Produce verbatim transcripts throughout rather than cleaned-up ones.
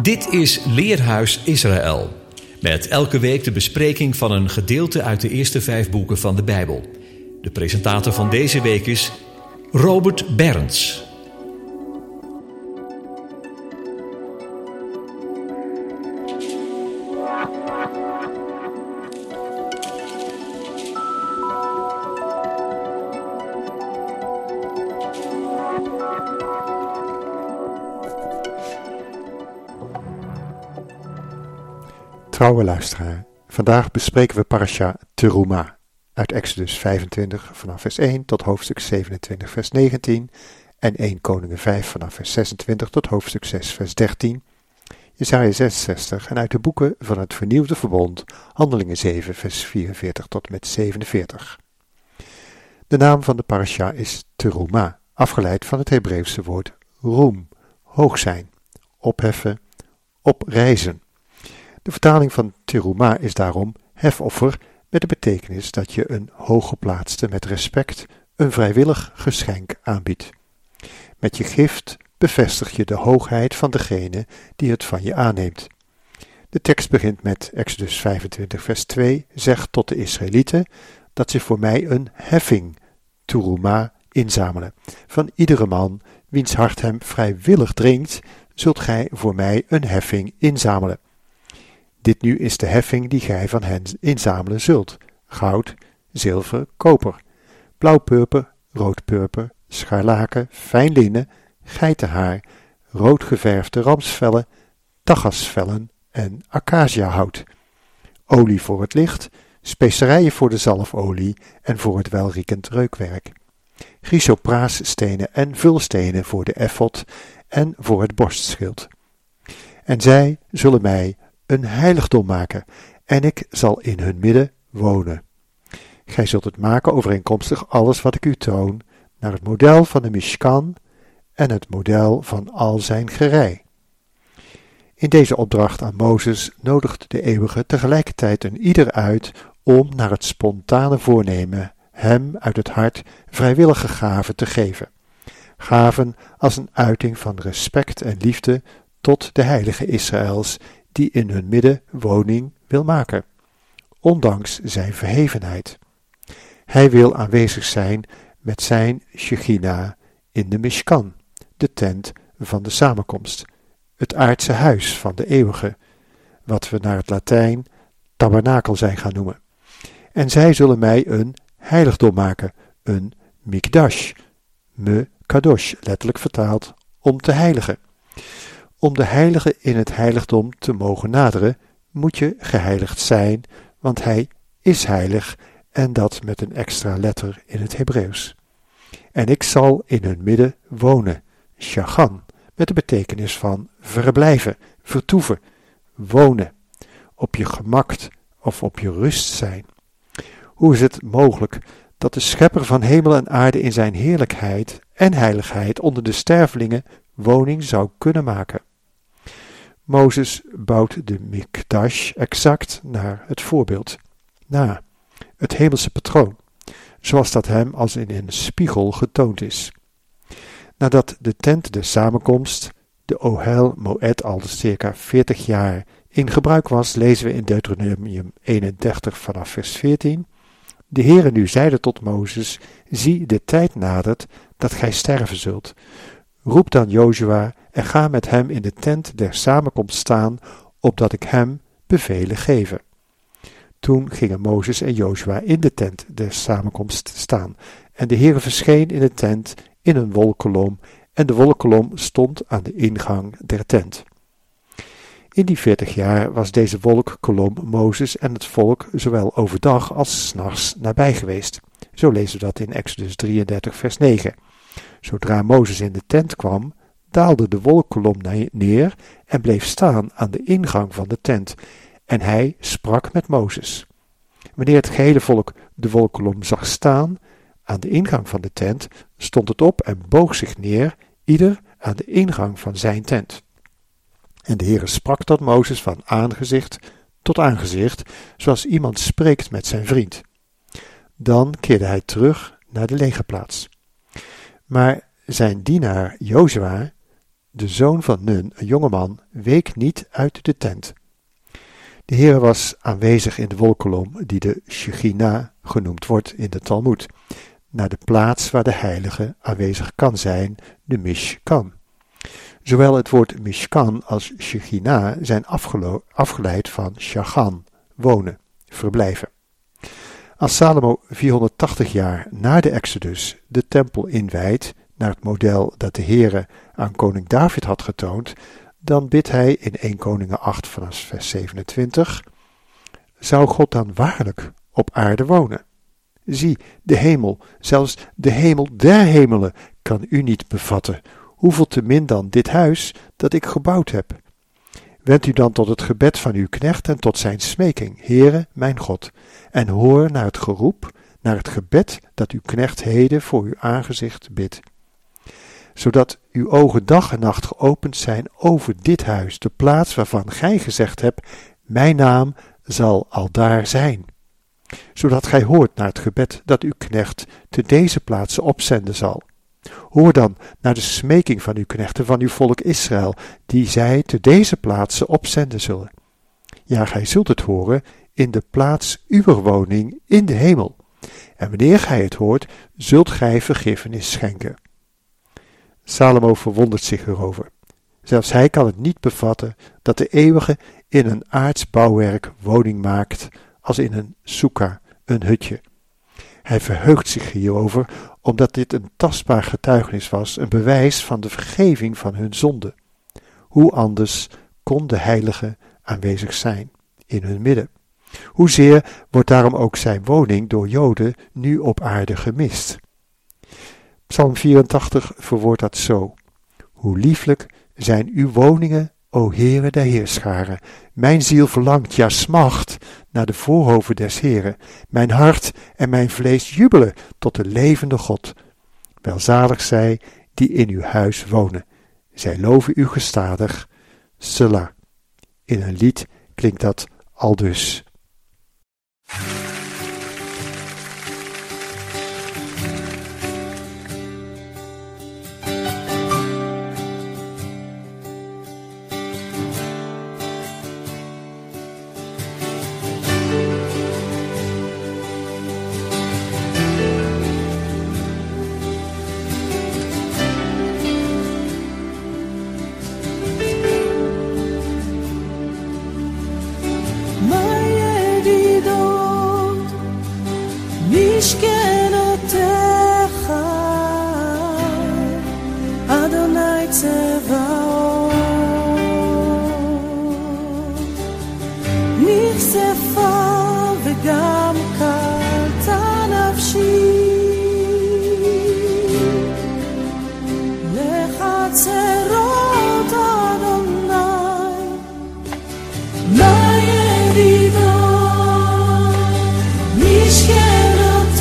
Dit is Leerhuis Israël. Met elke week de bespreking van een gedeelte uit de eerste vijf boeken van de Bijbel. De presentator van deze week is Robert Berends. Trouwe luisteraar, vandaag bespreken we parasha Teruma uit Exodus vijfentwintig vanaf vers één tot hoofdstuk zevenentwintig vers negentien en eerste Koningen vijf vanaf vers zesentwintig tot hoofdstuk zes vers dertien, Jesaja zesenzestig en uit de boeken van het vernieuwde verbond, Handelingen zeven vers vierenveertig tot met zevenenveertig. De naam van de parasha is Teruma, afgeleid van het Hebreeuwse woord roem, hoog zijn, opheffen, oprijzen. De vertaling van Teruma is daarom hefoffer met de betekenis dat je een hooggeplaatste met respect een vrijwillig geschenk aanbiedt. Met je gift bevestig je de hoogheid van degene die het van je aanneemt. De tekst begint met Exodus vijfentwintig vers twee, zegt tot de Israëlieten dat ze voor mij een heffing, Teruma, inzamelen. Van iedere man wiens hart hem vrijwillig dringt, zult gij voor mij een heffing inzamelen. Dit nu is de heffing die gij van hen inzamelen zult: goud, zilver, koper, blauwpurper, roodpurper, scharlaken, fijn linnen, geitenhaar, roodgeverfde ramsvellen, tagasvellen en acaciahout, olie voor het licht, specerijen voor de zalfolie en voor het welriekend reukwerk, chrysopraasstenen en vulstenen voor de effod en voor het borstschild. En zij zullen mij een heiligdom maken, en ik zal in hun midden wonen. Gij zult het maken overeenkomstig alles wat ik u toon, naar het model van de Mishkan en het model van al zijn gerei. In deze opdracht aan Mozes nodigt de Eeuwige tegelijkertijd een ieder uit om naar het spontane voornemen hem uit het hart vrijwillige gaven te geven. Gaven als een uiting van respect en liefde tot de heilige Israëls, die in hun midden woning wil maken, ondanks zijn verhevenheid. Hij wil aanwezig zijn met zijn Shechina in de Mishkan, de tent van de samenkomst, het aardse huis van de Eeuwige, wat we naar het Latijn tabernakel zijn gaan noemen. En zij zullen mij een heiligdom maken, een mikdash, me kadosh, letterlijk vertaald, om te heiligen. Om de heilige in het heiligdom te mogen naderen, moet je geheiligd zijn, want hij is heilig, en dat met een extra letter in het Hebreeuws. En ik zal in hun midden wonen, shagan, met de betekenis van verblijven, vertoeven, wonen, op je gemak of op je rust zijn. Hoe is het mogelijk dat de schepper van hemel en aarde in zijn heerlijkheid en heiligheid onder de stervelingen woning zou kunnen maken? Mozes bouwt de mikdash exact naar het voorbeeld, na het hemelse patroon, zoals dat hem als in een spiegel getoond is. Nadat de tent de samenkomst, de Ohel Moed, al circa veertig jaar in gebruik was, lezen we in Deuteronomium eenendertig vanaf vers veertien. De Heere nu zeide tot Mozes: zie, de tijd nadert dat gij sterven zult. Roep dan Jozua en ga met hem in de tent der samenkomst staan, opdat ik hem bevelen geven. Toen gingen Mozes en Jozua in de tent der samenkomst staan, en de Heere verscheen in de tent in een wolkolom, en de wolkolom stond aan de ingang der tent. In die veertig jaar was deze wolkkolom Mozes en het volk zowel overdag als 's nachts nabij geweest. Zo lezen we dat in Exodus drieëndertig vers negen. Zodra Mozes in de tent kwam, daalde de wolkkolom neer en bleef staan aan de ingang van de tent, en hij sprak met Mozes. Wanneer het gehele volk de wolkkolom zag staan aan de ingang van de tent, stond het op en boog zich neer, ieder aan de ingang van zijn tent. En de Heere sprak tot Mozes van aangezicht tot aangezicht, zoals iemand spreekt met zijn vriend. Dan keerde hij terug naar de legerplaats. Maar zijn dienaar Jozua de zoon van Nun, een jongeman, week niet uit de tent. De Heere was aanwezig in de wolkolom, die de Shechina genoemd wordt in de Talmoed, naar de plaats waar de heilige aanwezig kan zijn, de Mishkan. Zowel het woord Mishkan als Shechina zijn afgelo- afgeleid van Shachan, wonen, verblijven. Als Salomo vierhonderdtachtig jaar na de Exodus de tempel inwijdt, naar het model dat de Heere aan koning David had getoond, dan bidt hij in Eerste Koningen acht vanaf vers zevenentwintig, zou God dan waarlijk op aarde wonen? Zie, de hemel, zelfs de hemel der hemelen, kan u niet bevatten, hoeveel te min dan dit huis dat ik gebouwd heb. Wend u dan tot het gebed van uw knecht en tot zijn smeking, Heere, mijn God, en hoor naar het geroep, naar het gebed dat uw knecht heden voor uw aangezicht bidt. Zodat uw ogen dag en nacht geopend zijn over dit huis, de plaats waarvan gij gezegd hebt, mijn naam zal aldaar zijn. Zodat gij hoort naar het gebed dat uw knecht te deze plaatsen opzenden zal. Hoor dan naar de smeking van uw knechten van uw volk Israël, die zij te deze plaatsen opzenden zullen. Ja, gij zult het horen in de plaats uwer woning in de hemel. En wanneer gij het hoort, zult gij vergiffenis schenken. Salomo verwondert zich erover. Zelfs hij kan het niet bevatten dat de eeuwige in een aards bouwwerk woning maakt, als in een soeka, een hutje. Hij verheugt zich hierover, omdat dit een tastbaar getuigenis was, een bewijs van de vergeving van hun zonde. Hoe anders kon de heilige aanwezig zijn in hun midden? Hoezeer wordt daarom ook zijn woning door Joden nu op aarde gemist? Psalm vierentachtig verwoordt dat zo. Hoe lieflijk zijn uw woningen, o Heere der heerscharen. Mijn ziel verlangt, ja smacht, naar de voorhoven des Heeren. Mijn hart en mijn vlees jubelen tot de levende God. Welzalig zij die in uw huis wonen. Zij loven u gestadig. Selah. In een lied klinkt dat aldus. משכנותיך, אדוני צבאות, נכספה וגם קלטה נפשי, לחצרות אדוני, מה ידידו, משכנותיך,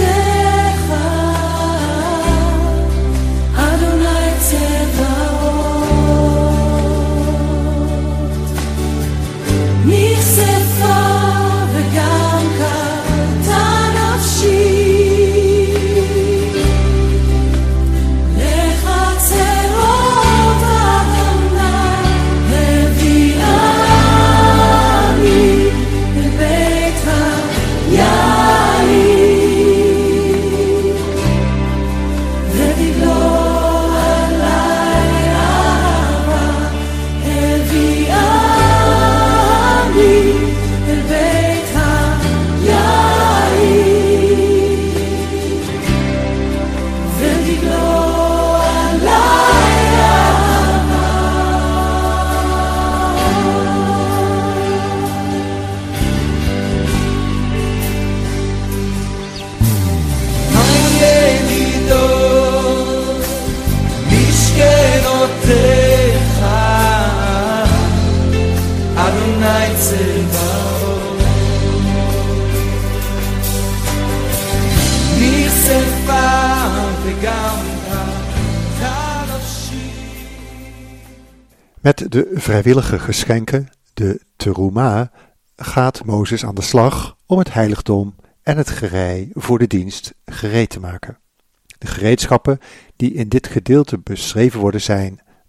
Met de vrijwillige geschenken, de teruma, gaat Mozes aan de slag om het heiligdom en het gerei voor de dienst gereed te maken. De gereedschappen die in dit gedeelte beschreven worden zijn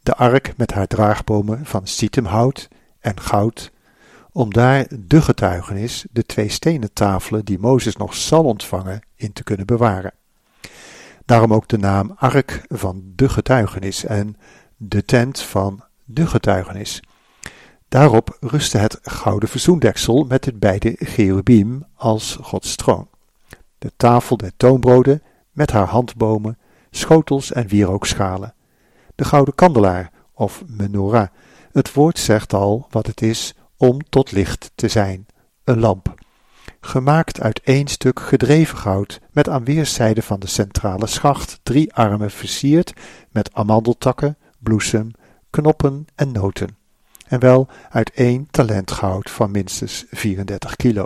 de ark met haar draagbomen van citemhout en goud, om daar de getuigenis, de twee stenen tafelen die Mozes nog zal ontvangen, in te kunnen bewaren. Daarom ook de naam ark van de getuigenis en de tent van de getuigenis. Daarop rustte het gouden verzoendeksel met de beide cherubim als Gods troon. De tafel der toonbroden met haar handbomen, schotels en wierookschalen. De gouden kandelaar of menorah. Het woord zegt al wat het is om tot licht te zijn, een lamp. Gemaakt uit één stuk gedreven goud, met aan weerszijden van de centrale schacht drie armen versierd met amandeltakken, bloesem, knoppen en noten. En wel uit één talent goud van minstens vierendertig kilo.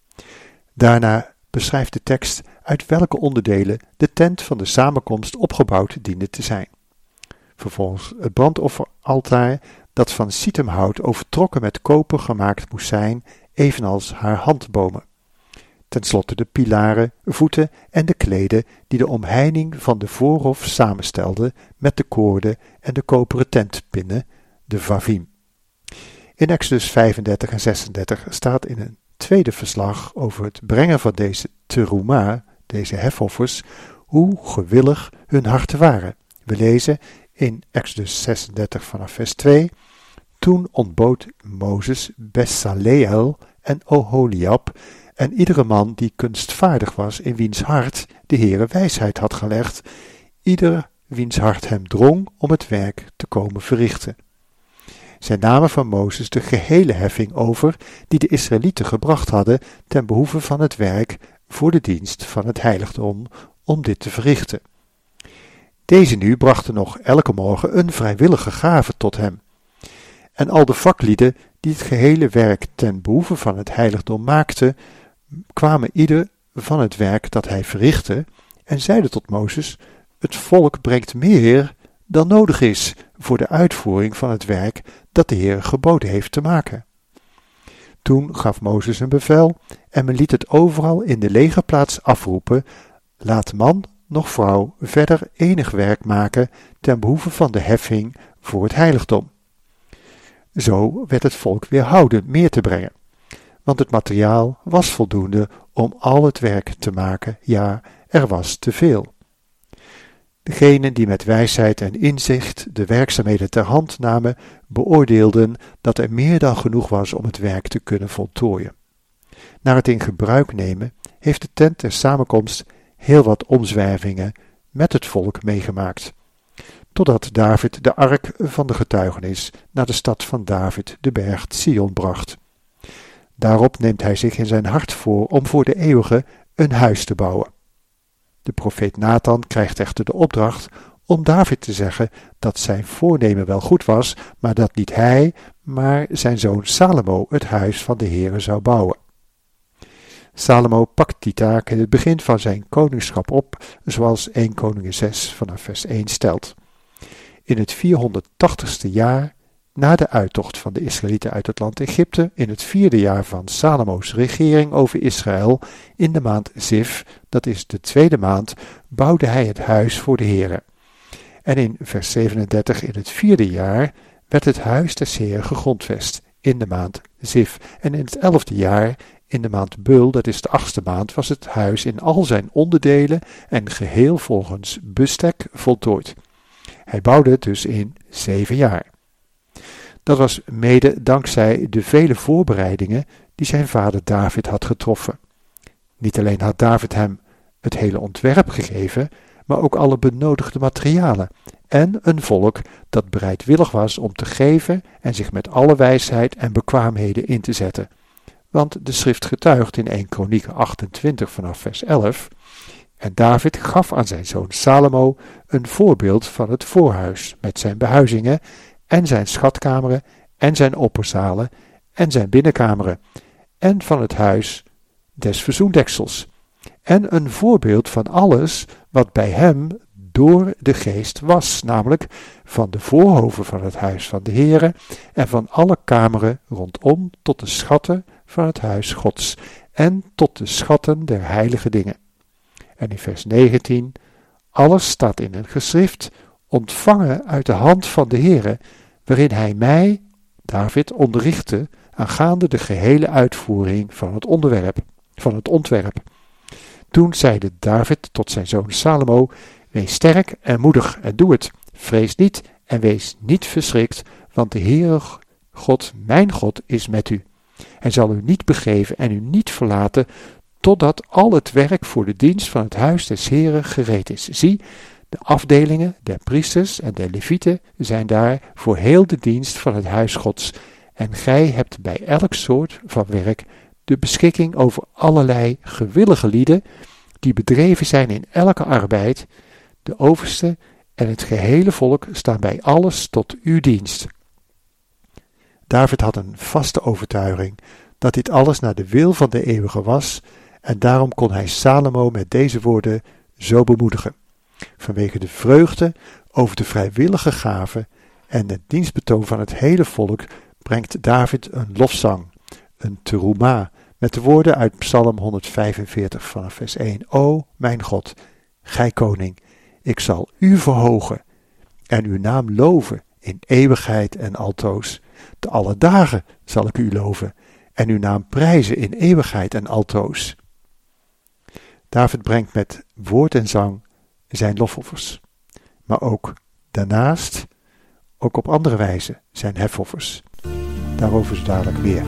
Daarna beschrijft de tekst uit welke onderdelen de tent van de samenkomst opgebouwd diende te zijn. Vervolgens het brandofferaltaar dat van citemhout overtrokken met koper gemaakt moest zijn, evenals haar handbomen. Ten slotte de pilaren, voeten en de kleden die de omheining van de voorhof samenstelden met de koorden en de koperen tentpinnen, de vavim. In Exodus vijfendertig en zesendertig staat in een tweede verslag over het brengen van deze teruma, deze hefoffers, hoe gewillig hun harten waren. We lezen in Exodus zesendertig vanaf vers twee, toen ontbood Mozes Besaleel en Oholiab en iedere man die kunstvaardig was, in wiens hart de Heere wijsheid had gelegd, ieder wiens hart hem drong om het werk te komen verrichten. Zij namen van Mozes de gehele heffing over die de Israëlieten gebracht hadden ten behoeve van het werk voor de dienst van het heiligdom om dit te verrichten. Deze nu brachten nog elke morgen een vrijwillige gave tot hem. En al de vaklieden die het gehele werk ten behoeve van het heiligdom maakten, kwamen ieder van het werk dat hij verrichtte en zeiden tot Mozes: het volk brengt meer dan nodig is voor de uitvoering van het werk dat de Heer geboden heeft te maken. Toen gaf Mozes een bevel en men liet het overal in de legerplaats afroepen: laat man noch vrouw verder enig werk maken ten behoeve van de heffing voor het heiligdom. Zo werd het volk weerhouden meer te brengen, want het materiaal was voldoende om al het werk te maken, ja, er was te veel. Degenen die met wijsheid en inzicht de werkzaamheden ter hand namen, beoordeelden dat er meer dan genoeg was om het werk te kunnen voltooien. Na het in gebruik nemen heeft de tent der samenkomst heel wat omzwervingen met het volk meegemaakt, totdat David de ark van de getuigenis naar de stad van David, de berg Sion, bracht. Daarop neemt hij zich in zijn hart voor om voor de eeuwige een huis te bouwen. De profeet Nathan krijgt echter de opdracht om David te zeggen dat zijn voornemen wel goed was, maar dat niet hij, maar zijn zoon Salomo het huis van de Heere zou bouwen. Salomo pakt die taak in het begin van zijn koningschap op, zoals eerste Koningen zes vanaf vers één stelt. In het vierhonderdtachtigste jaar na de uittocht van de Israëlieten uit het land Egypte, in het vierde jaar van Salomo's regering over Israël, in de maand Ziv, dat is de tweede maand, bouwde hij het huis voor de Heere. En in vers zevenendertig, in het vierde jaar, werd het huis des Heeren gegrondvest, in de maand Ziv. En in het elfde jaar, in de maand Bul, dat is de achtste maand, was het huis in al zijn onderdelen en geheel volgens bestek voltooid. Hij bouwde het dus in zeven jaar. Dat was mede dankzij de vele voorbereidingen die zijn vader David had getroffen. Niet alleen had David hem het hele ontwerp gegeven, maar ook alle benodigde materialen en een volk dat bereidwillig was om te geven en zich met alle wijsheid en bekwaamheden in te zetten. Want de schrift getuigt in eerste Kronieken achtentwintig vanaf vers elf: en David gaf aan zijn zoon Salomo een voorbeeld van het voorhuis met zijn behuizingen en zijn schatkameren en zijn opperzalen en zijn binnenkameren en van het huis des verzoendeksels en een voorbeeld van alles wat bij hem door de geest was, namelijk van de voorhoven van het huis van de Heere en van alle kameren rondom tot de schatten van het huis Gods en tot de schatten der heilige dingen. En in vers negentien, alles staat in een geschrift ontvangen uit de hand van de Heere, waarin hij mij, David, onderrichtte aangaande de gehele uitvoering van het onderwerp, van het ontwerp. Toen zeide David tot zijn zoon Salomo: wees sterk en moedig en doe het. Vrees niet en wees niet verschrikt, want de Heere God, mijn God, is met u. Hij zal u niet begeven en u niet verlaten, totdat al het werk voor de dienst van het huis des Heeren gereed is. Zie, de afdelingen der priesters en der levieten zijn daar voor heel de dienst van het huis Gods. En gij hebt bij elk soort van werk de beschikking over allerlei gewillige lieden, die bedreven zijn in elke arbeid. De overste en het gehele volk staan bij alles tot uw dienst. David had een vaste overtuiging dat dit alles naar de wil van de eeuwige was, en daarom kon hij Salomo met deze woorden zo bemoedigen. Vanwege de vreugde over de vrijwillige gave en het dienstbetoon van het hele volk brengt David een lofzang, een teruma, met de woorden uit Psalm honderdvijfenveertig vanaf vers één. O mijn God, gij koning, ik zal u verhogen en uw naam loven in eeuwigheid en altoos. Te alle dagen zal ik u loven en uw naam prijzen in eeuwigheid en altoos. David brengt met woord en zang zijn lofoffers, maar ook daarnaast, ook op andere wijze, zijn hefoffers. Daarover is dadelijk meer.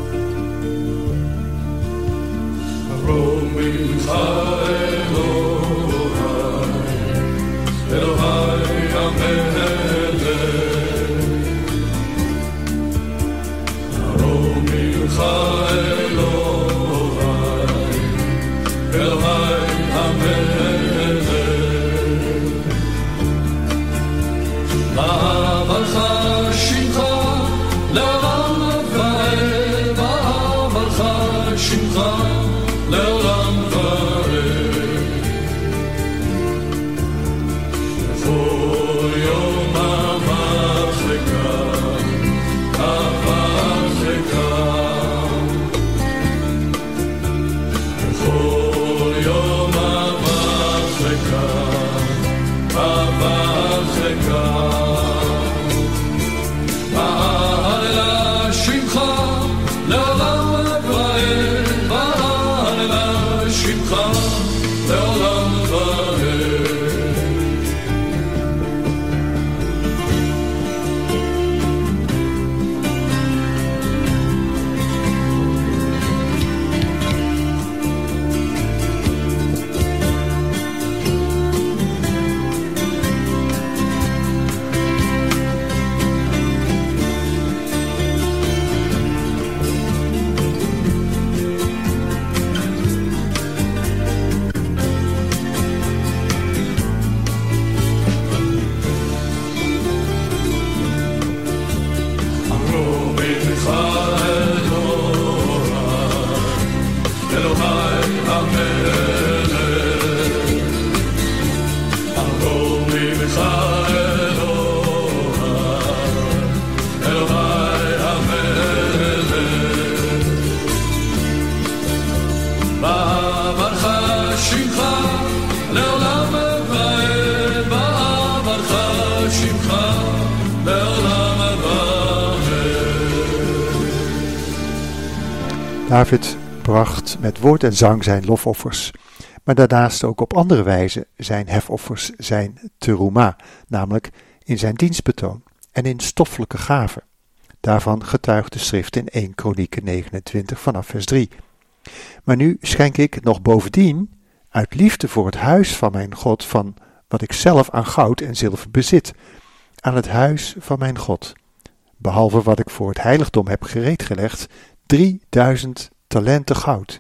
David bracht met woord en zang zijn lofoffers, maar daarnaast ook op andere wijze zijn hefoffers, zijn teruma, namelijk in zijn dienstbetoon en in stoffelijke gaven. Daarvan getuigt de schrift in eerste Kronieken negenentwintig vanaf vers drie. Maar nu schenk ik nog bovendien, uit liefde voor het huis van mijn God, van wat ik zelf aan goud en zilver bezit, aan het huis van mijn God, behalve wat ik voor het heiligdom heb gereedgelegd, drieduizend talenten goud,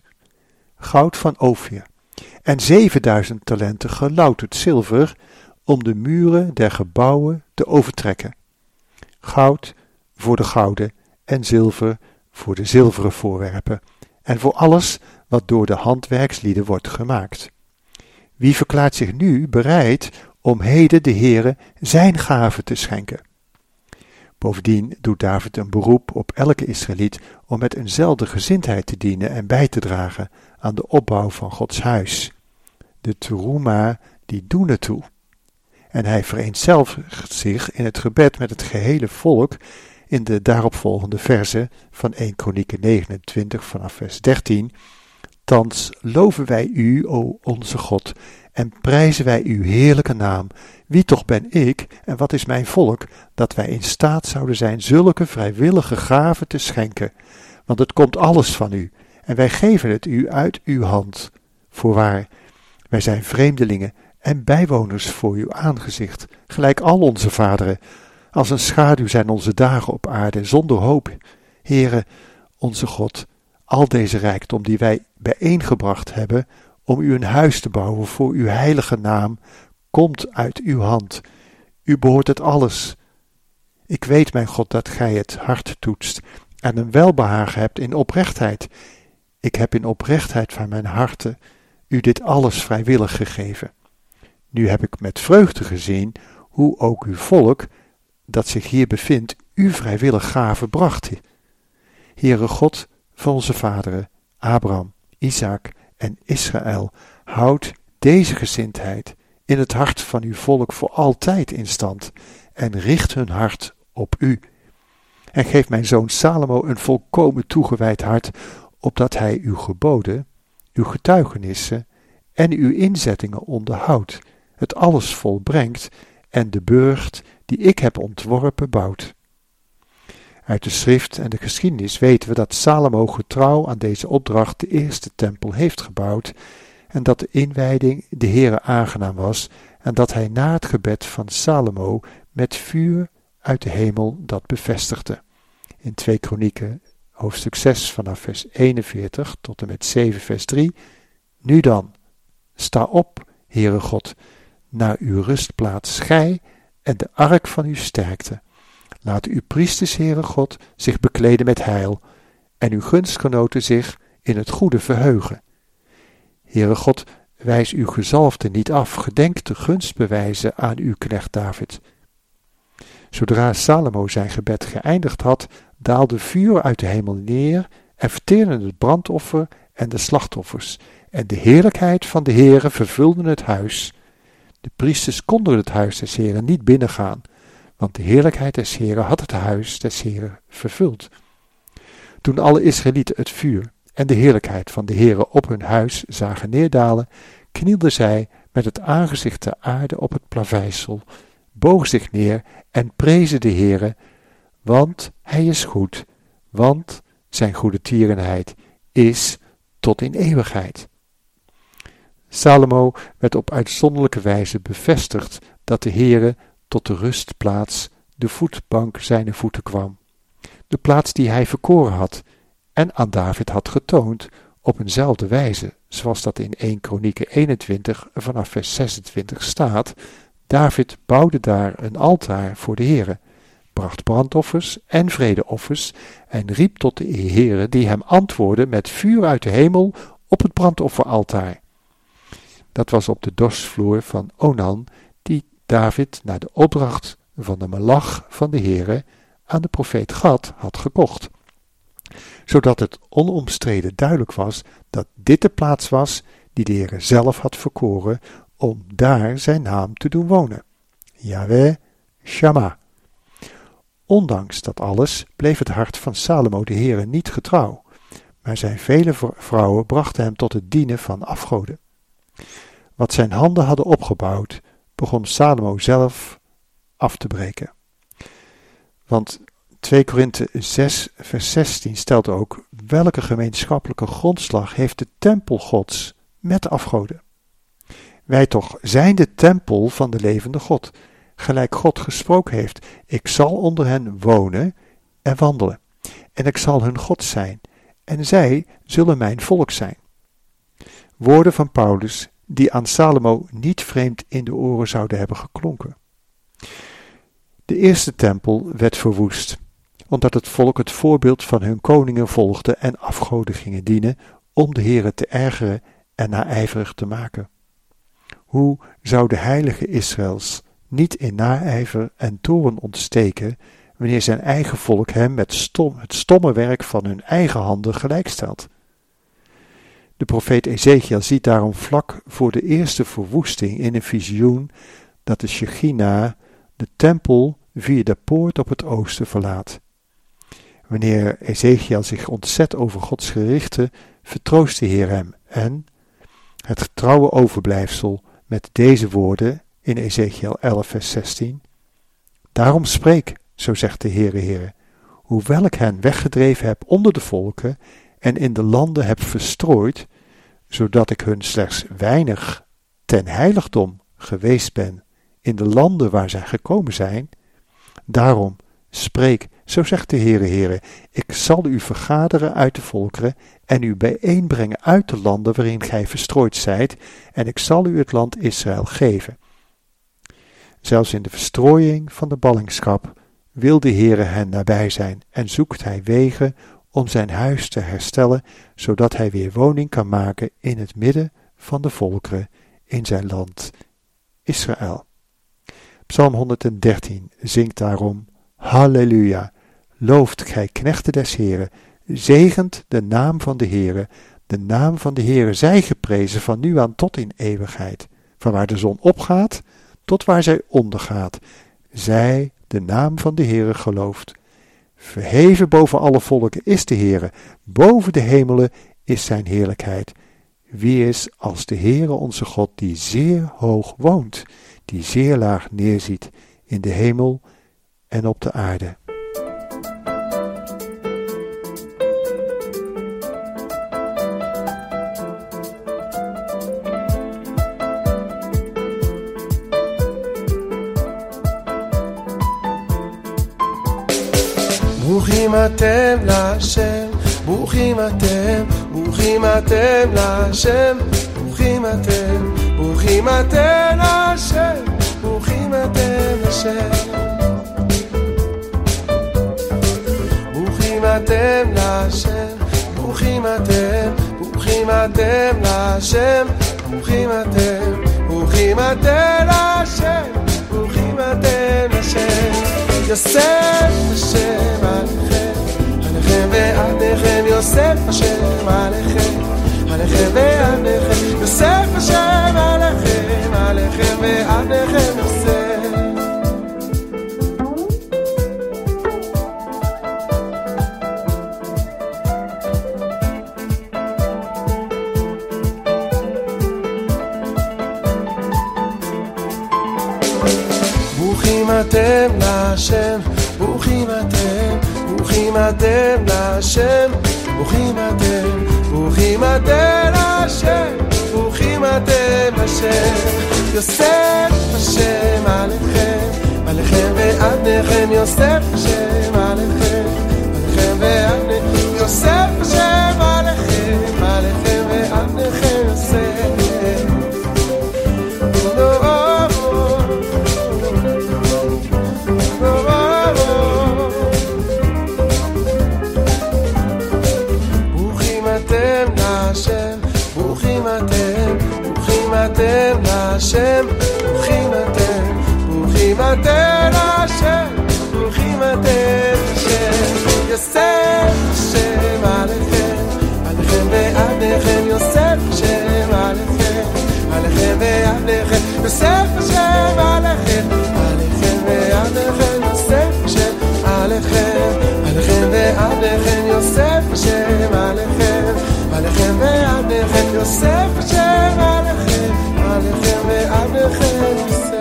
goud van Ofir, en zevenduizend talenten gelouterd zilver, om de muren der gebouwen te overtrekken. Goud voor de gouden en zilver voor de zilveren voorwerpen, en voor alles wat door de handwerkslieden wordt gemaakt. Wie verklaart zich nu bereid om heden de Heere zijn gave te schenken? Bovendien doet David een beroep op elke Israëliet om met eenzelfde gezindheid te dienen en bij te dragen aan de opbouw van Gods huis. De teruma die doen ertoe. En hij vereenzelvigt zich in het gebed met het gehele volk in de daaropvolgende verzen van Eerste Kronieken negenentwintig vanaf vers dertien. Thans loven wij u, o onze God, en prijzen wij uw heerlijke naam. Wie toch ben ik en wat is mijn volk, dat wij in staat zouden zijn zulke vrijwillige gaven te schenken? Want het komt alles van u, en wij geven het u uit uw hand. Voorwaar, wij zijn vreemdelingen en bijwoners voor uw aangezicht, gelijk al onze vaderen. Als een schaduw zijn onze dagen op aarde, zonder hoop. Heere, onze God, al deze rijkdom die wij bijeengebracht hebben, om u een huis te bouwen voor uw heilige naam, komt uit uw hand. U behoort het alles. Ik weet, mijn God, dat gij het hart toetst en een welbehagen hebt in oprechtheid. Ik heb in oprechtheid van mijn harte u dit alles vrijwillig gegeven. Nu heb ik met vreugde gezien hoe ook uw volk, dat zich hier bevindt, u vrijwillig gave bracht. Heere God van onze vaderen, Abraham, Isaac en Israël, houd deze gezindheid in het hart van uw volk voor altijd in stand en richt hun hart op u. En geef mijn zoon Salomo een volkomen toegewijd hart, opdat hij uw geboden, uw getuigenissen en uw inzettingen onderhoudt, het alles volbrengt en de burcht die ik heb ontworpen bouwt. Uit de schrift en de geschiedenis weten we dat Salomo getrouw aan deze opdracht de eerste tempel heeft gebouwd en dat de inwijding de Heere aangenaam was en dat hij na het gebed van Salomo met vuur uit de hemel dat bevestigde. In Tweede Kronieken hoofdstuk zes vanaf vers eenenveertig tot en met zeven vers drie. Nu dan, sta op, Heere God, naar uw rustplaats, gij en de ark van uw sterkte. Laat uw priesters, Heere God, zich bekleden met heil en uw gunstgenoten zich in het goede verheugen. Heere God, wijs uw gezalfde niet af, gedenk de gunst bewijzen aan uw knecht David. Zodra Salomo zijn gebed geëindigd had, daalde vuur uit de hemel neer en verteerde het brandoffer en de slachtoffers, en de heerlijkheid van de Heere vervulde het huis. De priesters konden het huis des Heeren niet binnengaan, want de heerlijkheid des Heeren had het huis des Heeren vervuld. Toen alle Israëlieten het vuur en de heerlijkheid van de Heere op hun huis zagen neerdalen, knielden zij met het aangezicht ter aarde op het plaveisel, bogen zich neer en prezen de Heere, want hij is goed, want zijn goede tierenheid is tot in eeuwigheid. Salomo werd op uitzonderlijke wijze bevestigd dat de Heere tot de rustplaats, de voetbank zijner voeten kwam, de plaats die hij verkoren had en aan David had getoond op eenzelfde wijze, zoals dat in Eerste Kronieken eenentwintig vanaf vers zesentwintig staat. David bouwde daar een altaar voor de Heere, bracht brandoffers en vredeoffers en riep tot de Heere, die hem antwoordde met vuur uit de hemel op het brandofferaltaar. Dat was op de dorsvloer van Onan, die David naar de opdracht van de malach van de Heere aan de profeet Gad had gekocht, zodat het onomstreden duidelijk was dat dit de plaats was die de Heere zelf had verkoren om daar zijn naam te doen wonen. Yahweh Shammah. Ondanks dat alles bleef het hart van Salomo de Heere niet getrouw, maar zijn vele vrouwen brachten hem tot het dienen van afgoden. Wat zijn handen hadden opgebouwd, begon Salomo zelf af te breken. Want Tweede Korinthe zes vers zestien stelt ook, welke gemeenschappelijke grondslag heeft de tempel Gods met de afgoden? Wij toch zijn de tempel van de levende God, gelijk God gesproken heeft, ik zal onder hen wonen en wandelen, en ik zal hun God zijn, en zij zullen mijn volk zijn. Woorden van Paulus, die aan Salomo niet vreemd in de oren zouden hebben geklonken. De eerste tempel werd verwoest, omdat het volk het voorbeeld van hun koningen volgde en afgoden gingen dienen, om de Heere te ergeren en naijverig te maken. Hoe zou de heilige Israëls niet in naijver en toorn ontsteken, wanneer zijn eigen volk hem met stom, het stomme werk van hun eigen handen gelijkstelt? De profeet Ezekiel ziet daarom vlak voor de eerste verwoesting in een visioen dat de Shechina de tempel via de poort op het oosten verlaat. Wanneer Ezekiel zich ontzet over Gods gerichten, vertroost de Heer hem en het getrouwe overblijfsel met deze woorden in Ezekiel elf vers zestien. Daarom spreek, zo zegt de Heere Heere, hoewel ik hen weggedreven heb onder de volken en in de landen heb verstrooid, zodat ik hun slechts weinig ten heiligdom geweest ben in de landen waar zij gekomen zijn. Daarom spreek, zo zegt de Heere Heere, ik zal u vergaderen uit de volkeren en u bijeenbrengen uit de landen waarin gij verstrooid zijt, en ik zal u het land Israël geven. Zelfs in de verstrooiing van de ballingschap wil de Heere hen nabij zijn en zoekt hij wegen om zijn huis te herstellen, zodat hij weer woning kan maken in het midden van de volkeren in zijn land Israël. Psalm honderddertien zingt daarom: Halleluja, looft gij knechten des Heeren, zegent de naam van de Heere, de naam van de Heere zij geprezen van nu aan tot in eeuwigheid. Van waar de zon opgaat, tot waar zij ondergaat, zij de naam van de Heere gelooft. Verheven boven alle volken is de Heere, boven de hemelen is zijn heerlijkheid. Wie is als de Heere onze God, die zeer hoog woont, die zeer laag neerziet in de hemel en op de aarde. ברוכים אתם להשם, ברוכים אתם, ברוכים אתם להשם, ברוכים אתם, ברוכים אתם להשם, ברוכים אתם להשם. ברוכים אתם להשם, ברוכים אתם, ברוכים אתם להשם, ברוכים אתם, ברוכים אתם להשם, ברוכים אתם להשם. יוסף השם עליכם, עליכם ועליכם, יוסף השם עליכם, עליכם ועליכם, יוסף השם עליכם, עליכם ועליכם, יוסף. ברוכים אתם להשם, ברוכים אתם, ברוכים אתם להשם, ברוכים אתם, ברוכים אתם להשם, ברוכים אתם להשם. יוסף השם עליכם, עליכם ועליכם, יוסף השם עליכם, עליכם ועליכם, יוסף השם עליכם, עליכם ועליכם, יוסף. אתם להשם, ברוכים אתם, ברוכים אתם להשם, ברוכים אתם להשם. יוסף השם עליכם, עליכם ועליכם, יוסף השם עליכם, עליכם ועליכם, יוסף השם עליכם, עליכם ועליכם, יוסף השם עליכם, עליכם ועליכם, יוסף השם עליכם, עליכם ועליכם, יוסף השם עליכם, עליכם ועליכם, יוסף.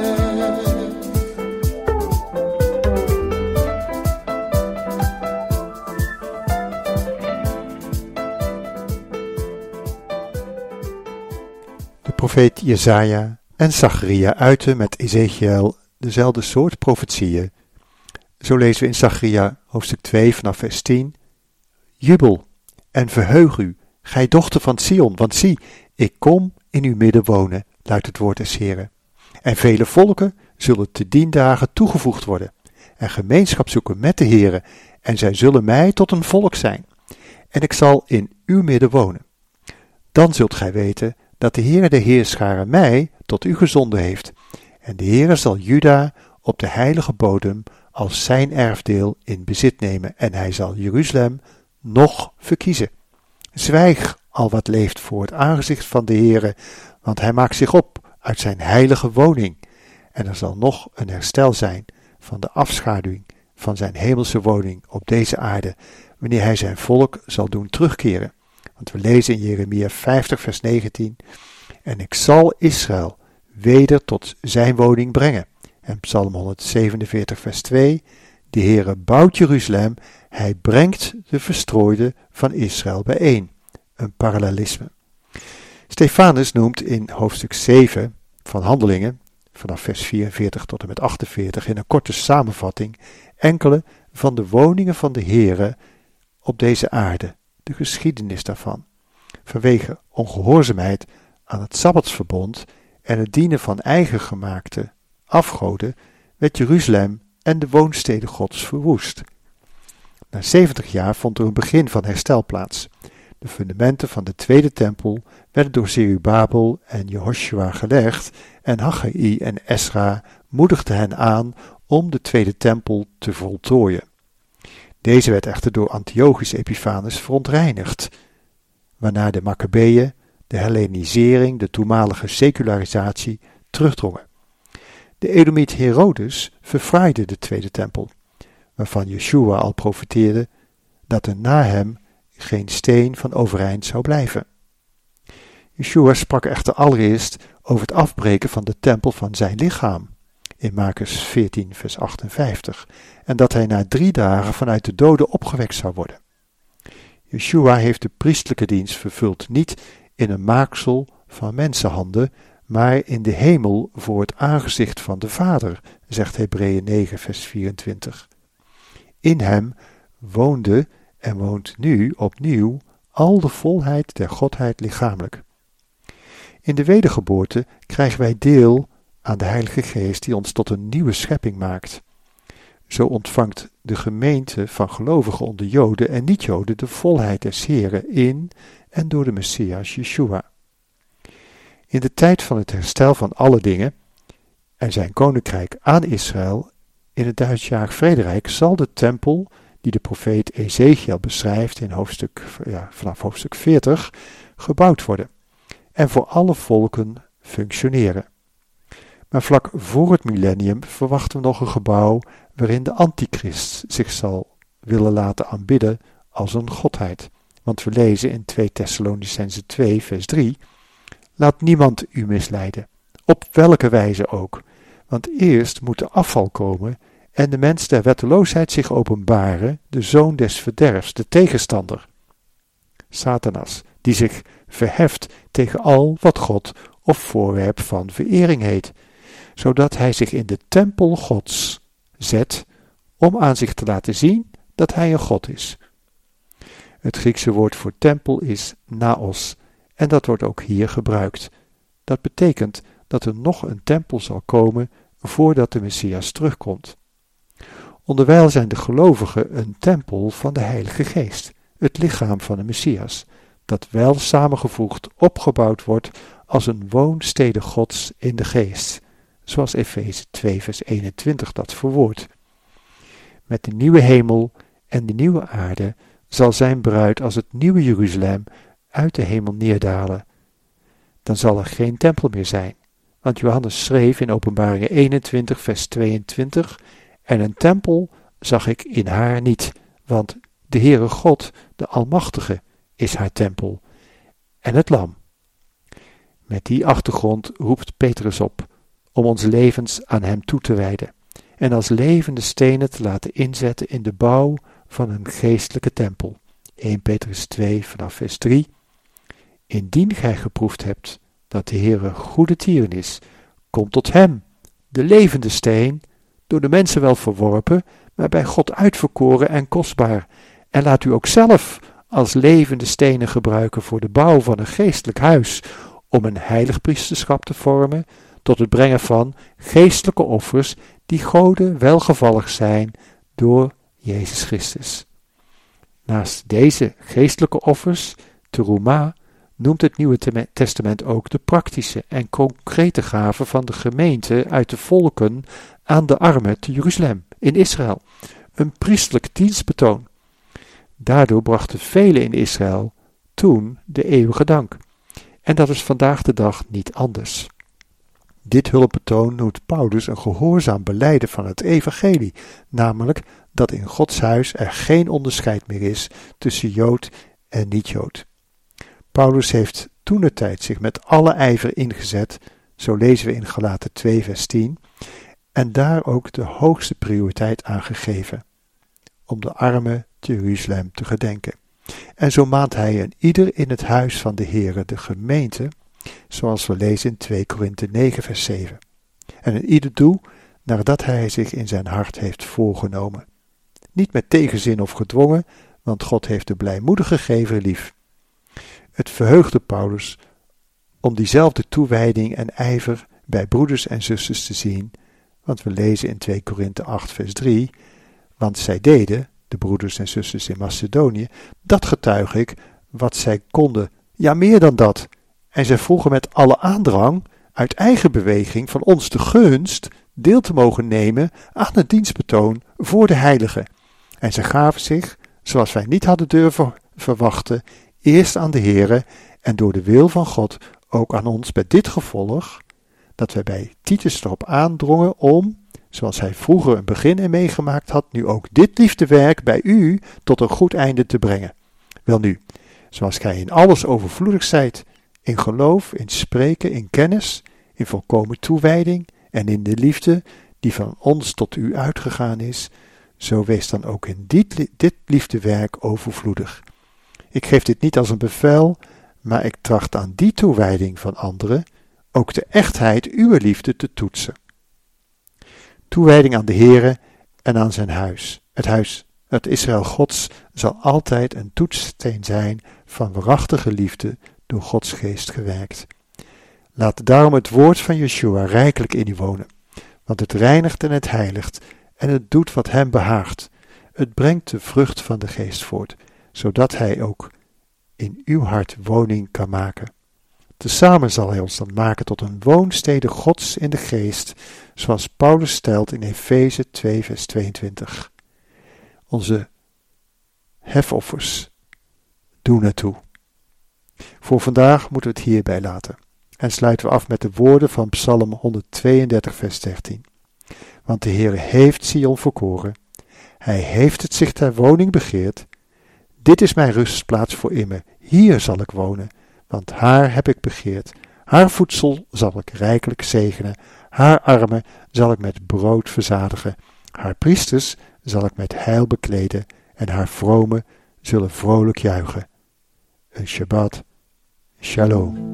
De profeet Jesaja en Zacharia uiten met Ezekiel dezelfde soort profetieën. Zo lezen we in Zacharia hoofdstuk twee vanaf vers tien. Jubel en verheug u, gij dochter van Sion, want zie, ik kom in uw midden wonen, luidt het woord des Heren. En vele volken zullen te dien dagen toegevoegd worden, en gemeenschap zoeken met de Heren, en zij zullen mij tot een volk zijn, en ik zal in uw midden wonen. Dan zult gij weten dat de Heere de Heerscharen mij tot u gezonden heeft, en de Heere zal Juda op de heilige bodem als zijn erfdeel in bezit nemen, en hij zal Jeruzalem nog verkiezen. Zwijg al wat leeft voor het aangezicht van de Heere, want hij maakt zich op uit zijn heilige woning, En er zal nog een herstel zijn van de afschaduwing van zijn hemelse woning op deze aarde, wanneer hij zijn volk zal doen terugkeren. Want we lezen in Jeremia vijftig vers negentien, en ik zal Israël weder tot zijn woning brengen. En Psalm honderdzevenenveertig vers twee, de Heere bouwt Jeruzalem, hij brengt de verstrooiden van Israël bijeen. Een parallelisme. Stefanus noemt in hoofdstuk zeven van Handelingen, vanaf vers vierenveertig tot en met achtenveertig, in een korte samenvatting, enkele van de woningen van de Heere op deze aarde, de geschiedenis daarvan. Vanwege ongehoorzaamheid aan het Sabbatsverbond en het dienen van eigen gemaakte afgoden, werd Jeruzalem en de woonsteden Gods verwoest. Na zeventig jaar vond er een begin van herstel plaats. De fundamenten van de tweede tempel werden door Zerubabel en Jehoshua gelegd en Haggai en Esra moedigden hen aan om de tweede tempel te voltooien. Deze werd echter door Antiochus Epiphanes verontreinigd, waarna de Maccabeeën, de Hellenisering, de toenmalige secularisatie terugdrongen. De Edomiet Herodes verfraaide de tweede tempel, waarvan Yeshua al profeteerde dat er na hem geen steen van overeind zou blijven. Yeshua sprak echter allereerst over het afbreken van de tempel van zijn lichaam, in Markus veertien vers achtenvijftig, en dat hij na drie dagen vanuit de doden opgewekt zou worden. Yeshua heeft de priestelijke dienst vervuld niet in een maaksel van mensenhanden, maar in de hemel voor het aangezicht van de Vader, zegt Hebreeën negen vers vierentwintig. In hem woonde en woont nu opnieuw al de volheid der Godheid lichamelijk. In de wedergeboorte krijgen wij deel aan de Heilige Geest die ons tot een nieuwe schepping maakt. Zo ontvangt de gemeente van gelovigen onder Joden en niet-Joden de volheid des Heren in en door de Messias Yeshua. In de tijd van het herstel van alle dingen en zijn koninkrijk aan Israël in het duizendjarig vrederijk zal de tempel die de profeet Ezekiel beschrijft in hoofdstuk, ja, vanaf hoofdstuk veertig, gebouwd worden en voor alle volken functioneren. Maar vlak voor het millennium verwachten we nog een gebouw waarin de antichrist zich zal willen laten aanbidden als een godheid. Want we lezen in twee Thessalonicenzen twee vers drie, laat niemand u misleiden, op welke wijze ook, want eerst moet de afval komen en de mens der wetteloosheid zich openbaren, de zoon des verderfs, de tegenstander, Satanas, die zich verheft tegen al wat God of voorwerp van verering heet, zodat hij zich in de tempel Gods zet, om aan zich te laten zien dat hij een God is. Het Griekse woord voor tempel is naos, en dat wordt ook hier gebruikt. Dat betekent dat er nog een tempel zal komen voordat de Messias terugkomt. Onderwijl zijn de gelovigen een tempel van de Heilige Geest, het lichaam van de Messias, dat wel samengevoegd opgebouwd wordt als een woonstede Gods in de geest, zoals Efeze twee vers eenentwintig dat verwoordt. Met de nieuwe hemel en de nieuwe aarde zal zijn bruid als het nieuwe Jeruzalem uit de hemel neerdalen. Dan zal er geen tempel meer zijn, want Johannes schreef in Openbaringen eenentwintig vers tweeëntwintig, en een tempel zag ik in haar niet, want de Heere God, de Almachtige, is haar tempel, en het lam. Met die achtergrond roept Petrus op om onze levens aan hem toe te wijden en als levende stenen te laten inzetten in de bouw van een geestelijke tempel. eerste Petrus twee vanaf vers drie. Indien gij geproefd hebt dat de Heere goede tieren is, kom tot hem, de levende steen, door de mensen wel verworpen, maar bij God uitverkoren en kostbaar, en laat u ook zelf als levende stenen gebruiken voor de bouw van een geestelijk huis, om een heilig priesterschap te vormen, tot het brengen van geestelijke offers, die Gode welgevallig zijn door Jezus Christus. Naast deze geestelijke offers, teruma, noemt het Nieuwe Testament ook de praktische en concrete gaven van de gemeente uit de volken aan de armen te Jeruzalem, in Israël, een priestelijk dienstbetoon. Daardoor brachten velen in Israël toen de eeuwige dank. En dat is vandaag de dag niet anders. Dit hulpbetoon noemt Paulus een gehoorzaam belijden van het evangelie, namelijk dat in Gods huis er geen onderscheid meer is tussen Jood en niet-Jood. Paulus heeft toentertijd zich met alle ijver ingezet, zo lezen we in Galaten twee vers tien, en daar ook de hoogste prioriteit aan gegeven, om de armen te Jeruzalem te gedenken. En zo maant hij een ieder in het huis van de Heere, de gemeente, zoals we lezen in twee Korinthe negen vers zeven. En een ieder toe, nadat hij zich in zijn hart heeft voorgenomen. Niet met tegenzin of gedwongen, want God heeft de blijmoedige gever lief. Het verheugde Paulus om diezelfde toewijding en ijver bij broeders en zusters te zien, want we lezen in twee Korinthe acht vers drie, want zij deden, de broeders en zusters in Macedonië, dat getuig ik, wat zij konden, ja meer dan dat. En zij vroegen met alle aandrang, uit eigen beweging van ons de gunst, deel te mogen nemen aan het dienstbetoon voor de heiligen. En zij gaven zich, zoals wij niet hadden durven verwachten, eerst aan de Heere en door de wil van God ook aan ons met dit gevolg, dat wij bij Titus erop aandrongen om, zoals hij vroeger een begin in meegemaakt had, nu ook dit liefdewerk bij u tot een goed einde te brengen. Welnu, zoals gij in alles overvloedig zijt, in geloof, in spreken, in kennis, in volkomen toewijding en in de liefde die van ons tot u uitgegaan is, zo wees dan ook in dit, dit liefdewerk overvloedig. Ik geef dit niet als een bevel, maar ik tracht aan die toewijding van anderen ook de echtheid uw liefde te toetsen. Toewijding aan de Heere en aan zijn huis. Het huis, het Israël Gods, zal altijd een toetssteen zijn van waarachtige liefde door Gods geest gewerkt. Laat daarom het woord van Yeshua rijkelijk in u wonen, want het reinigt en het heiligt en het doet wat hem behaagt. Het brengt de vrucht van de geest voort, zodat hij ook in uw hart woning kan maken. Tezamen zal hij ons dan maken tot een woonstede Gods in de geest, zoals Paulus stelt in Efeze twee vers tweeëntwintig. Onze hefoffers doen ertoe. Voor vandaag moeten we het hierbij laten en sluiten we af met de woorden van Psalm honderdtweeëndertig vers dertien. Want de Heere heeft Sion verkoren, hij heeft het zich ter woning begeerd. Dit is mijn rustplaats voor immer, hier zal ik wonen, want haar heb ik begeerd. Haar voedsel zal ik rijkelijk zegenen, haar armen zal ik met brood verzadigen, haar priesters zal ik met heil bekleden en haar vromen zullen vrolijk juichen. Een Shabbat Shalom.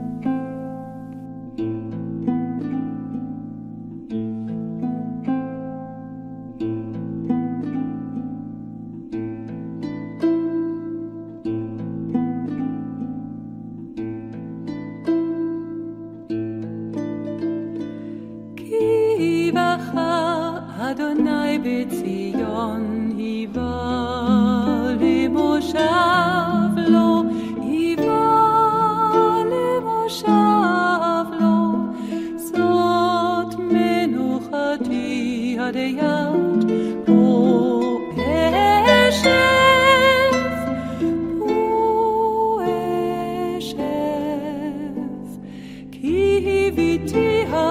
Adonai b'Tzion hiva lemoshav lo, hiva lemoshav lo, zot menuchati hadayat po'eshev, po'eshev, ki hiviti ha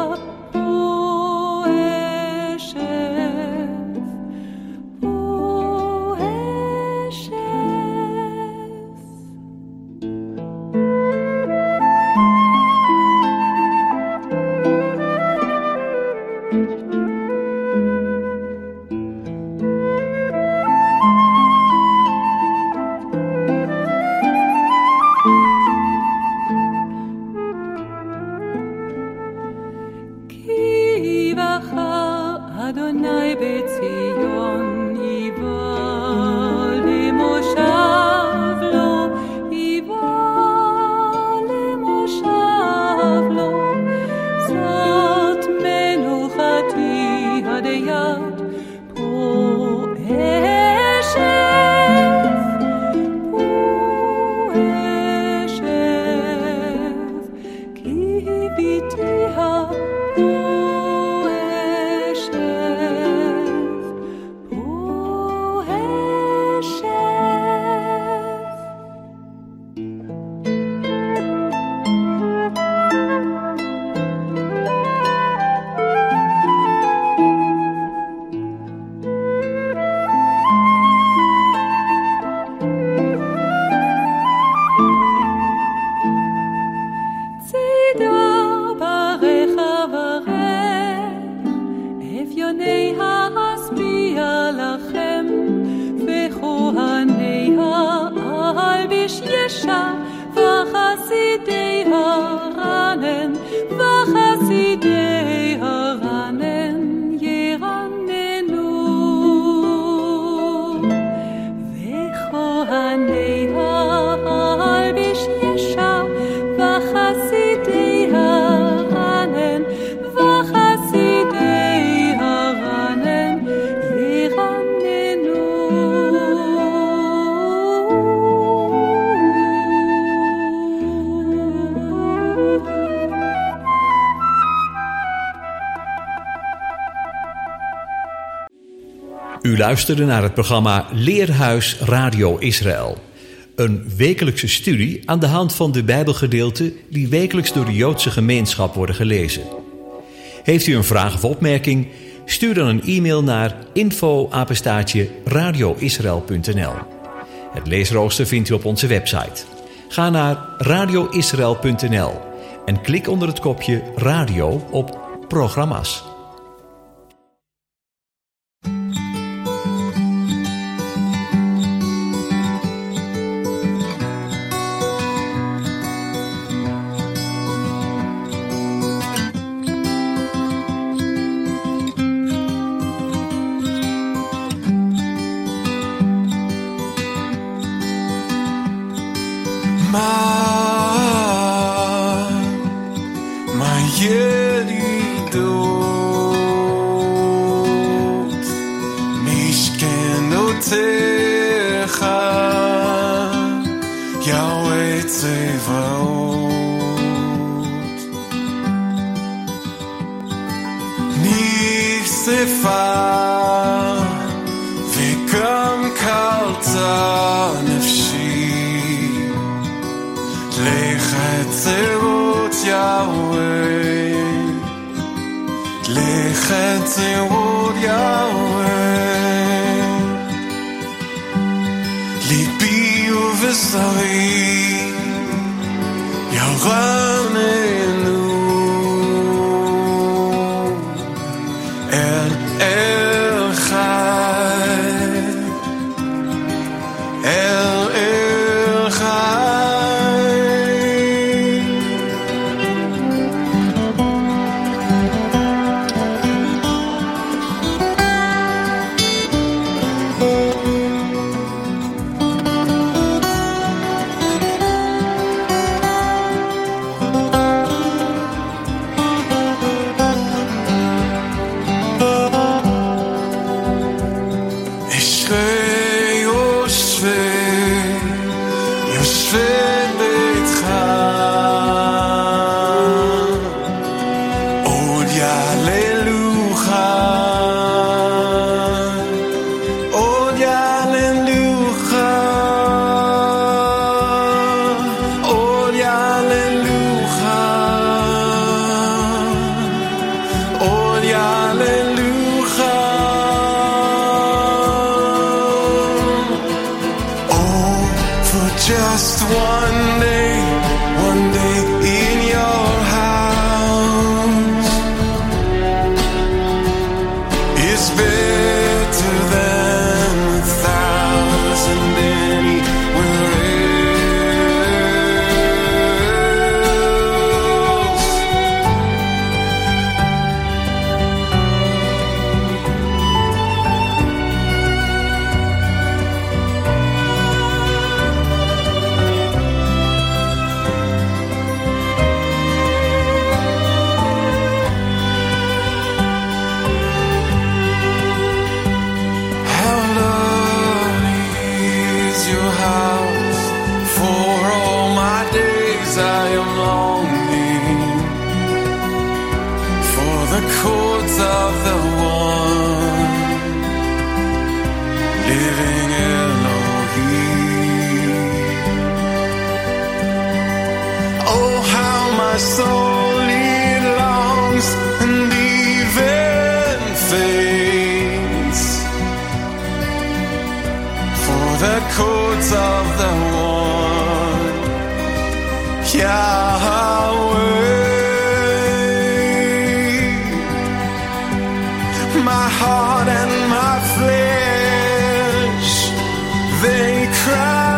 luisterde naar het programma Leerhuis Radio Israël. Een wekelijkse studie aan de hand van de Bijbelgedeelten die wekelijks door de Joodse gemeenschap worden gelezen. Heeft u een vraag of opmerking? Stuur dan een e-mail naar info apenstaartje radioisrael punt n l. Het leesrooster vindt u op onze website. Ga naar radioisrael punt n l en klik onder het kopje radio op programma's. Just one day, one day in your house is better than a thousand anywhere else. I am longing for the courts of the one living Elohim. Oh, how my soul it longs and even faints for the courts of the one Yahweh. My heart and my flesh, they cry.